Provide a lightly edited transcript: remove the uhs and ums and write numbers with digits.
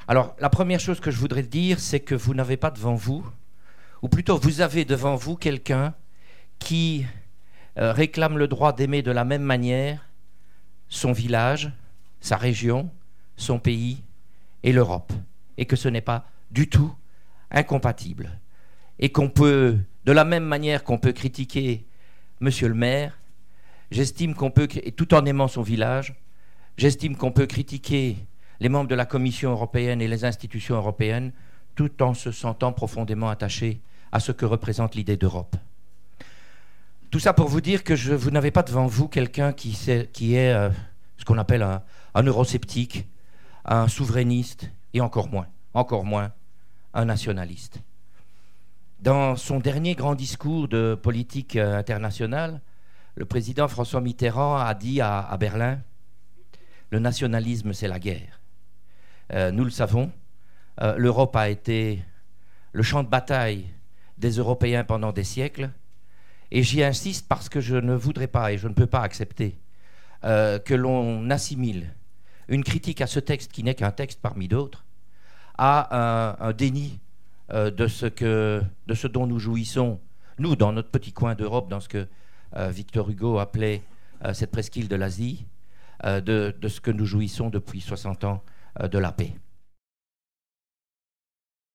Alors, la première chose que je voudrais dire, c'est que vous n'avez pas devant vous, ou plutôt vous avez devant vous quelqu'un qui réclame le droit d'aimer de la même manière son village, sa région, son pays et l'Europe. Et que ce n'est pas du tout incompatible. Et qu'on peut, de la même manière qu'on peut critiquer Monsieur le maire, j'estime qu'on peut, tout en aimant son village, j'estime qu'on peut critiquer les membres de la Commission européenne et les institutions européennes tout en se sentant profondément attaché à ce que représente l'idée d'Europe. Tout ça pour vous dire que vous n'avez pas devant vous quelqu'un qui est ce qu'on appelle un eurosceptique, un souverainiste et encore moins un nationaliste. Dans son dernier grand discours de politique internationale, le président François Mitterrand a dit à Berlin « Le nationalisme, c'est la guerre ». Nous le savons, l'Europe a été le champ de bataille des Européens pendant des siècles, et j'y insiste parce que je ne voudrais pas et je ne peux pas accepter que l'on assimile une critique à ce texte qui n'est qu'un texte parmi d'autres à un déni de ce dont nous jouissons, nous, dans notre petit coin d'Europe, dans ce que Victor Hugo appelait cette presqu'île de l'Asie, de ce que nous jouissons depuis 60 ans de la paix.